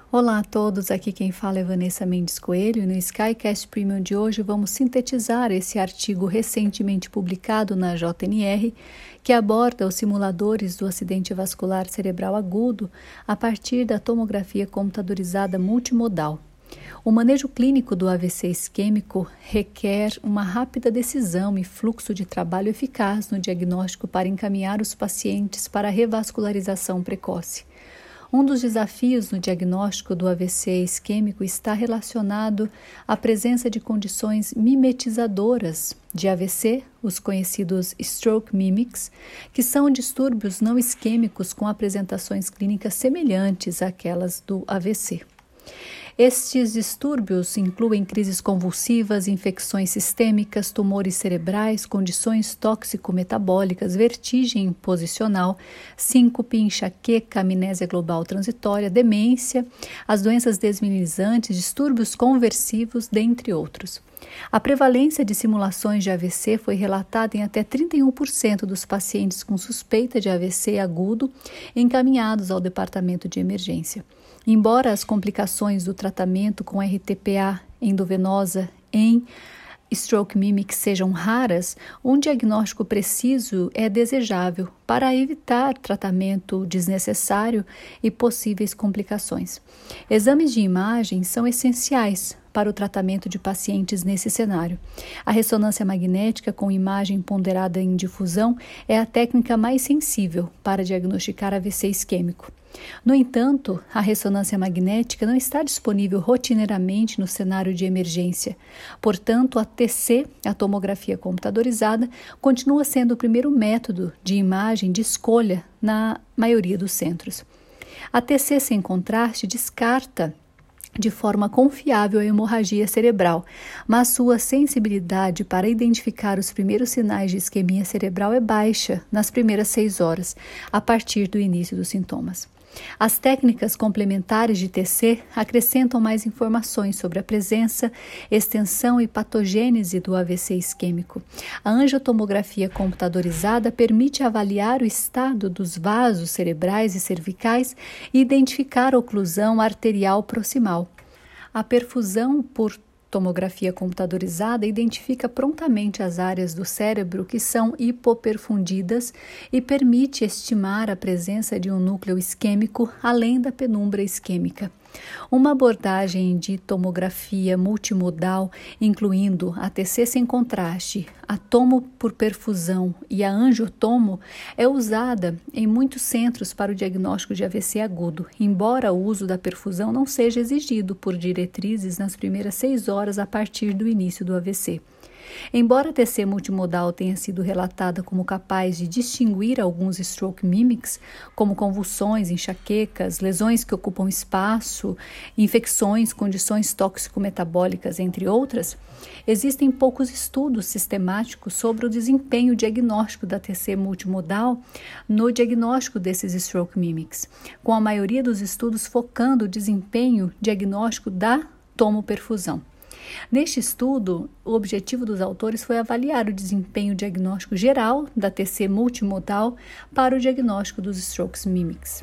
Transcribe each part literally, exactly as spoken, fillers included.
Olá a todos, aqui quem fala é Vanessa Mendes Coelho e no Skycast Premium de hoje vamos sintetizar esse artigo recentemente publicado na J N R que aborda os simuladores do acidente vascular cerebral agudo a partir da tomografia computadorizada multimodal. O manejo clínico do A V C isquêmico requer uma rápida decisão e fluxo de trabalho eficaz no diagnóstico para encaminhar os pacientes para a revascularização precoce. Um dos desafios no diagnóstico do A V C isquêmico está relacionado à presença de condições mimetizadoras de A V C, os conhecidos stroke mimics, que são distúrbios não isquêmicos com apresentações clínicas semelhantes àquelas do A V C. Estes distúrbios incluem crises convulsivas, infecções sistêmicas, tumores cerebrais, condições tóxico-metabólicas, vertigem posicional, síncope, enxaqueca, amnésia global transitória, demência, as doenças desminimizantes, distúrbios conversivos, dentre outros. A prevalência de simulações de A V C foi relatada em até trinta e um por cento dos pacientes com suspeita de A V C agudo encaminhados ao departamento de emergência. Embora as complicações do tratamento com R T P A endovenosa em stroke mimic sejam raras, um diagnóstico preciso é desejável para evitar tratamento desnecessário e possíveis complicações. Exames de imagem são essenciais para o tratamento de pacientes nesse cenário. A ressonância magnética com imagem ponderada em difusão é a técnica mais sensível para diagnosticar A V C isquêmico. No entanto, a ressonância magnética não está disponível rotineiramente no cenário de emergência. Portanto, a T C, a tomografia computadorizada, continua sendo o primeiro método de imagem de escolha na maioria dos centros. A T C sem contraste descarta de forma confiável a hemorragia cerebral, mas sua sensibilidade para identificar os primeiros sinais de isquemia cerebral é baixa nas primeiras seis horas, a partir do início dos sintomas. As técnicas complementares de T C acrescentam mais informações sobre a presença, extensão e patogênese do A V C isquêmico. A angiotomografia computadorizada permite avaliar o estado dos vasos cerebrais e cervicais e identificar a oclusão arterial proximal. A perfusão por tomografia computadorizada identifica prontamente as áreas do cérebro que são hipoperfundidas e permite estimar a presença de um núcleo isquêmico além da penumbra isquêmica. Uma abordagem de tomografia multimodal, incluindo a T C sem contraste, a tomo por perfusão e a angiotomo, é usada em muitos centros para o diagnóstico de A V C agudo, embora o uso da perfusão não seja exigido por diretrizes nas primeiras seis horas a partir do início do A V C. Embora a T C multimodal tenha sido relatada como capaz de distinguir alguns stroke mimics, como convulsões, enxaquecas, lesões que ocupam espaço, infecções, condições tóxico-metabólicas, entre outras, existem poucos estudos sistemáticos sobre o desempenho diagnóstico da T C multimodal no diagnóstico desses stroke mimics, com a maioria dos estudos focando o desempenho diagnóstico da tomoperfusão. Neste estudo, o objetivo dos autores foi avaliar o desempenho diagnóstico geral da T C multimodal para o diagnóstico dos strokes mimics.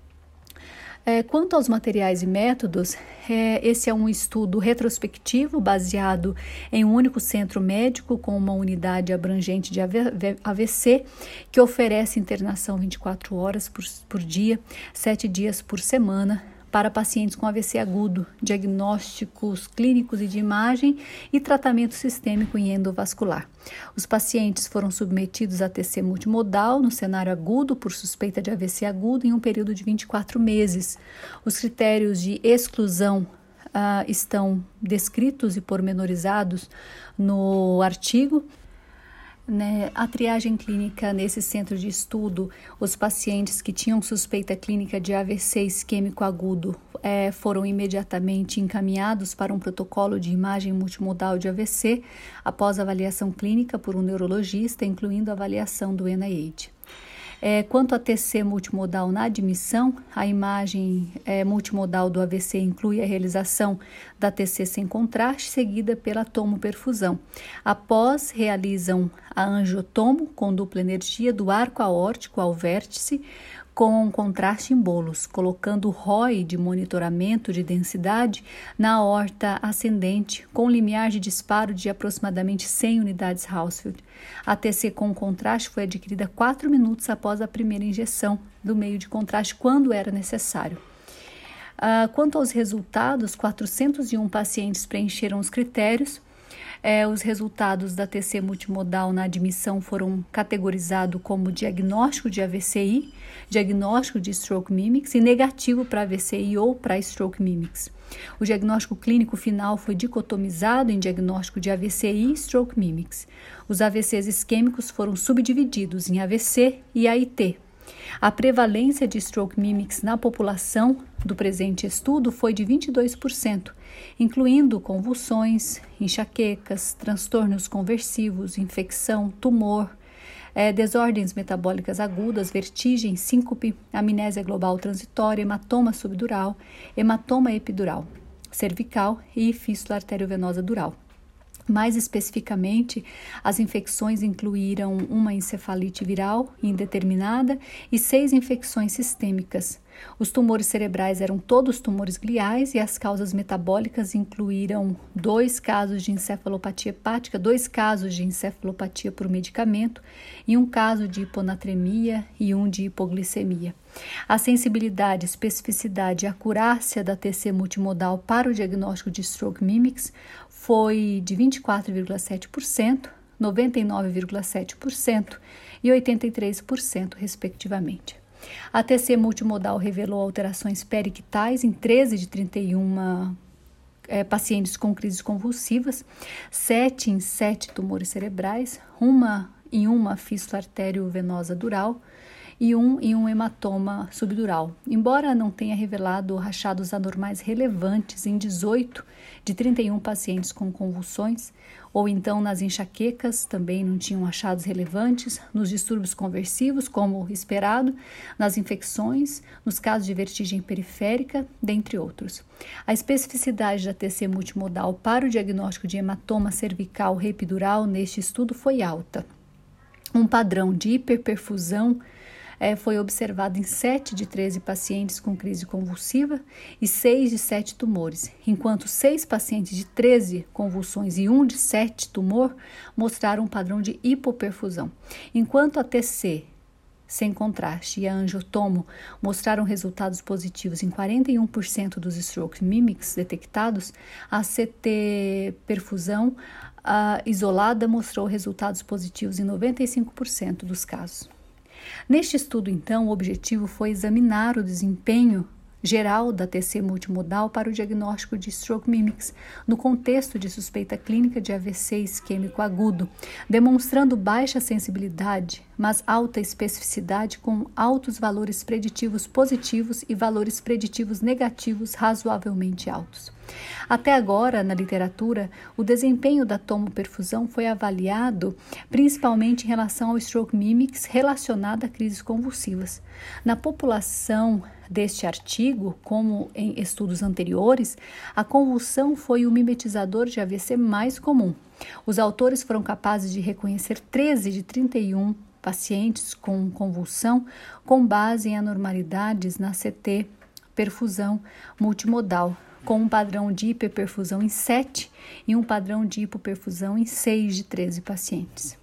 É, quanto aos materiais e métodos, é, esse é um estudo retrospectivo baseado em um único centro médico com uma unidade abrangente de A V C que oferece internação vinte e quatro horas por, por dia, sete dias por semana, para pacientes com A V C agudo, diagnósticos clínicos e de imagem e tratamento sistêmico e endovascular. Os pacientes foram submetidos a T C multimodal no cenário agudo por suspeita de A V C agudo em um período de vinte e quatro meses. Os critérios de exclusão uh, estão descritos e pormenorizados no artigo. Né, a triagem clínica nesse centro de estudo, os pacientes que tinham suspeita clínica de A V C isquêmico agudo é, foram imediatamente encaminhados para um protocolo de imagem multimodal de A V C após avaliação clínica por um neurologista, incluindo a avaliação do N I H. É, quanto à T C multimodal na admissão, a imagem é, multimodal do A V C inclui a realização da T C sem contraste, seguida pela tomoperfusão. Após, realizam a angiotomo com dupla energia do arco aórtico ao vértice, com contraste em bolos, colocando o R O I de monitoramento de densidade na aorta ascendente, com limiar de disparo de aproximadamente cem unidades Hounsfield. A T C com contraste foi adquirida quatro minutos após a primeira injeção do meio de contraste, quando era necessário. Uh, quanto aos resultados, quatrocentos e um pacientes preencheram os critérios. É, os resultados da T C multimodal na admissão foram categorizados como diagnóstico de A V C I, diagnóstico de Stroke Mimics e negativo para A V C I ou para Stroke Mimics. O diagnóstico clínico final foi dicotomizado em diagnóstico de A V C I e Stroke Mimics. Os A V Cs isquêmicos foram subdivididos em A V C e A I T. A prevalência de Stroke Mimics na população do presente estudo foi de vinte e dois por cento, incluindo convulsões, enxaquecas, transtornos conversivos, infecção, tumor, é, desordens metabólicas agudas, vertigem, síncope, amnésia global transitória, hematoma subdural, hematoma epidural, cervical e fístula arteriovenosa dural. Mais especificamente, as infecções incluíram uma encefalite viral indeterminada e seis infecções sistêmicas. Os tumores cerebrais eram todos tumores gliais e as causas metabólicas incluíram dois casos de encefalopatia hepática, dois casos de encefalopatia por medicamento e um caso de hiponatremia e um de hipoglicemia. A sensibilidade, especificidade e acurácia da T C multimodal para o diagnóstico de Stroke Mimics foi de vinte e quatro vírgula sete por cento, noventa e nove vírgula sete por cento e oitenta e três por cento, respectivamente. A T C multimodal revelou alterações periictais em treze de trinta e um é, pacientes com crises convulsivas, sete em sete tumores cerebrais, uma em uma fístula arteriovenosa dural e um em um hematoma subdural, embora não tenha revelado rachados anormais relevantes em dezoito de trinta e um pacientes com convulsões, ou então nas enxaquecas também não tinham achados relevantes, nos distúrbios conversivos, como esperado, nas infecções, nos casos de vertigem periférica, dentre outros. A especificidade da T C multimodal para o diagnóstico de hematoma cervical reepidural neste estudo foi alta. Um padrão de hiperperfusão É, foi observado em sete de treze pacientes com crise convulsiva e seis de sete tumores, enquanto seis pacientes de treze convulsões e um de sete tumor mostraram um padrão de hipoperfusão. Enquanto a T C sem contraste e a angiotomo mostraram resultados positivos em quarenta e um por cento dos Stroke Mimics detectados, a C T perfusão a isolada mostrou resultados positivos em noventa e cinco por cento dos casos. Neste estudo, então, o objetivo foi examinar o desempenho geral da T C multimodal para o diagnóstico de Stroke Mimics no contexto de suspeita clínica de A V C isquêmico agudo, demonstrando baixa sensibilidade, mas alta especificidade com altos valores preditivos positivos e valores preditivos negativos razoavelmente altos. Até agora, na literatura, o desempenho da tomoperfusão foi avaliado principalmente em relação ao Stroke Mimics relacionado a crises convulsivas. Na população deste artigo, como em estudos anteriores, a convulsão foi o mimetizador de A V C mais comum. Os autores foram capazes de reconhecer treze de trinta e um pacientes com convulsão com base em anormalidades na C T perfusão multimodal, com um padrão de hiperperfusão em sete e um padrão de hipoperfusão em seis de treze pacientes.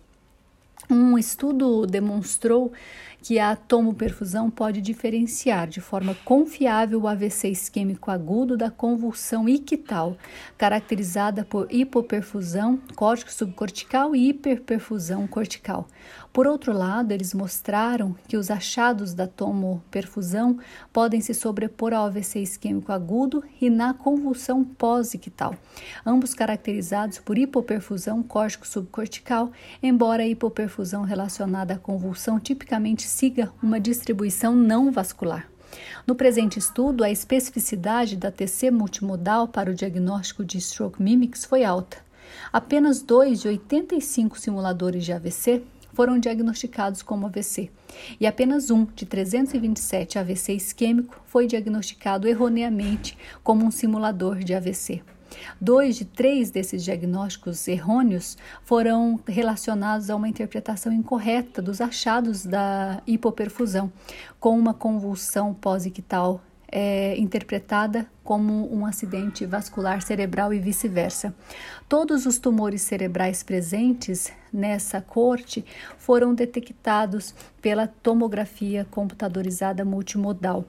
Um estudo demonstrou que a tomoperfusão pode diferenciar de forma confiável o A V C isquêmico agudo da convulsão ictal, caracterizada por hipoperfusão córtico subcortical e hiperperfusão cortical. Por outro lado, eles mostraram que os achados da tomoperfusão podem se sobrepor ao A V C isquêmico agudo e na convulsão pós-ictal, ambos caracterizados por hipoperfusão córtico subcortical, embora a hipoperfusão relacionada à convulsão tipicamente siga uma distribuição não vascular. No presente estudo, a especificidade da T C multimodal para o diagnóstico de Stroke Mimics foi alta. Apenas dois de oitenta e cinco simuladores de A V C foram diagnosticados como A V C, e apenas um de trezentos e vinte e sete A V C isquêmico foi diagnosticado erroneamente como um simulador de A V C. Dois de três desses diagnósticos errôneos foram relacionados a uma interpretação incorreta dos achados da hipoperfusão, com uma convulsão pós-ictal É, interpretada como um acidente vascular cerebral e vice-versa. Todos os tumores cerebrais presentes nessa corte foram detectados pela tomografia computadorizada multimodal.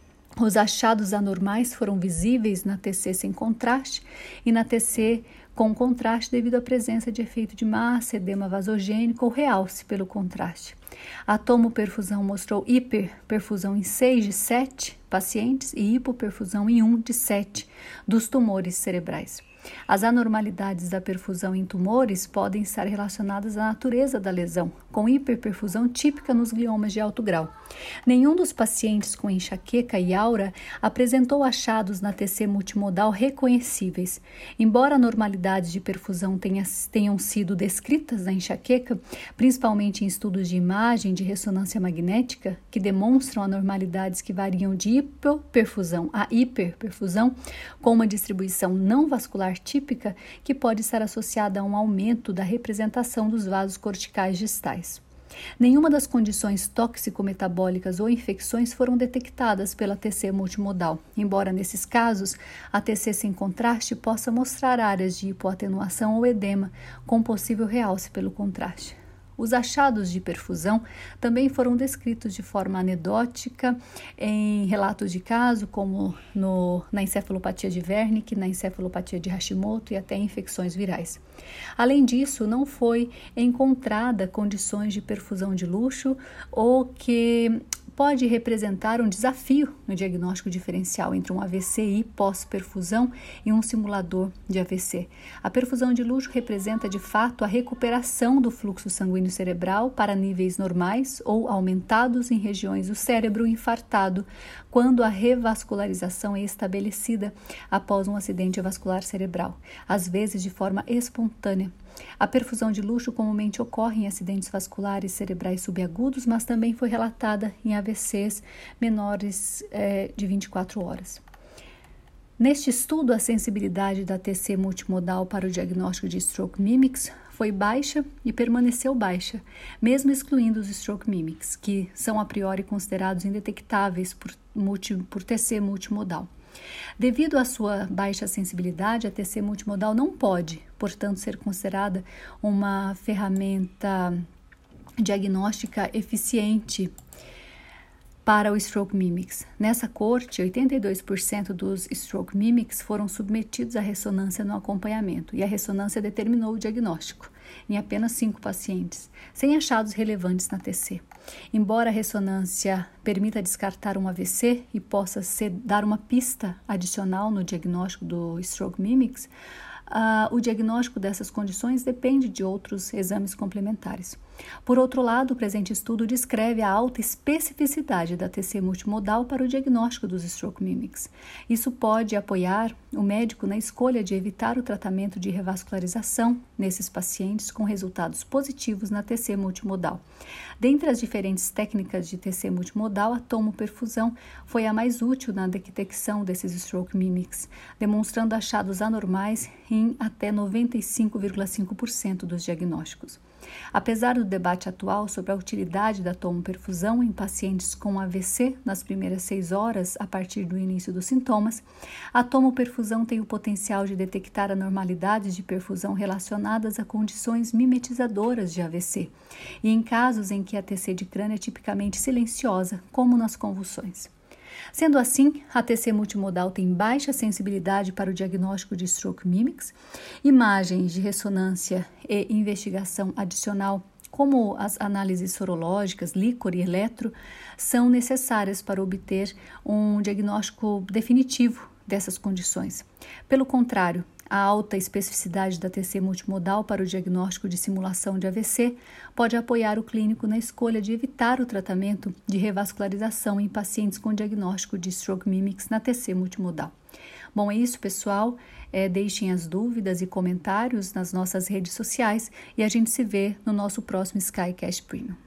Os achados anormais foram visíveis na T C sem contraste e na T C com contraste devido à presença de efeito de massa, edema vasogênico ou realce pelo contraste. A tomoperfusão mostrou hiperperfusão em seis de sete pacientes e hipoperfusão em um de sete dos tumores cerebrais. As anormalidades da perfusão em tumores podem estar relacionadas à natureza da lesão, com hiperperfusão típica nos gliomas de alto grau. Nenhum dos pacientes com enxaqueca e aura apresentou achados na T C multimodal reconhecíveis. Embora anormalidades de perfusão tenha, tenham sido descritas na enxaqueca, principalmente em estudos de imagem de ressonância magnética, que demonstram anormalidades que variam de hipoperfusão a hiperperfusão, com uma distribuição não vascular típica que pode estar associada a um aumento da representação dos vasos corticais distais. Nenhuma das condições tóxico-metabólicas ou infecções foram detectadas pela T C multimodal, embora nesses casos a T C sem contraste possa mostrar áreas de hipoatenuação ou edema com possível realce pelo contraste. Os achados de perfusão também foram descritos de forma anedótica em relatos de caso, como no, na encefalopatia de Wernicke, na encefalopatia de Hashimoto e até infecções virais. Além disso, não foi encontrada condições de perfusão de luxo ou que pode representar um desafio no diagnóstico diferencial entre um A V C I pós-perfusão e um simulador de A V C. A perfusão de luxo representa, de fato, a recuperação do fluxo sanguíneo cerebral para níveis normais ou aumentados em regiões do cérebro infartado, quando a revascularização é estabelecida após um acidente vascular cerebral, às vezes de forma espontânea. A perfusão de luxo comumente ocorre em acidentes vasculares cerebrais subagudos, mas também foi relatada em A V Cs menores eh, de vinte e quatro horas. Neste estudo, a sensibilidade da T C multimodal para o diagnóstico de stroke mimics foi baixa e permaneceu baixa, mesmo excluindo os stroke mimics, que são a priori considerados indetectáveis por, multi, por T C multimodal. Devido à sua baixa sensibilidade, a T C multimodal não pode, portanto, ser considerada uma ferramenta diagnóstica eficiente para o stroke mimics. Nessa corte, oitenta e dois por cento dos stroke mimics foram submetidos à ressonância no acompanhamento e a ressonância determinou o diagnóstico em apenas cinco pacientes, sem achados relevantes na T C. Embora a ressonância permita descartar um A V C e possa ser, dar uma pista adicional no diagnóstico do stroke mimics, Uh, o diagnóstico dessas condições depende de outros exames complementares. Por outro lado, o presente estudo descreve a alta especificidade da T C multimodal para o diagnóstico dos stroke mimics. Isso pode apoiar o médico na escolha de evitar o tratamento de revascularização nesses pacientes com resultados positivos na T C multimodal. Dentre as diferentes técnicas de T C multimodal, a tomoperfusão foi a mais útil na detecção desses stroke mimics, demonstrando achados anormais em até noventa e cinco vírgula cinco por cento dos diagnósticos. Apesar do debate atual sobre a utilidade da tomoperfusão em pacientes com A V C nas primeiras seis horas a partir do início dos sintomas, a tomoperfusão tem o potencial de detectar anormalidades de perfusão relacionadas a condições mimetizadoras de A V C e em casos em que a T C de crânio é tipicamente silenciosa, como nas convulsões. Sendo assim, a T C multimodal tem baixa sensibilidade para o diagnóstico de stroke mimics, imagens de ressonância e investigação adicional, como as análises sorológicas, líquor e eletro, são necessárias para obter um diagnóstico definitivo dessas condições. Pelo contrário, a alta especificidade da T C multimodal para o diagnóstico de simulação de A V C pode apoiar o clínico na escolha de evitar o tratamento de revascularização em pacientes com diagnóstico de stroke mimics na T C multimodal. Bom, é isso, pessoal. É, deixem as dúvidas e comentários nas nossas redes sociais e a gente se vê no nosso próximo SkyCast Premium.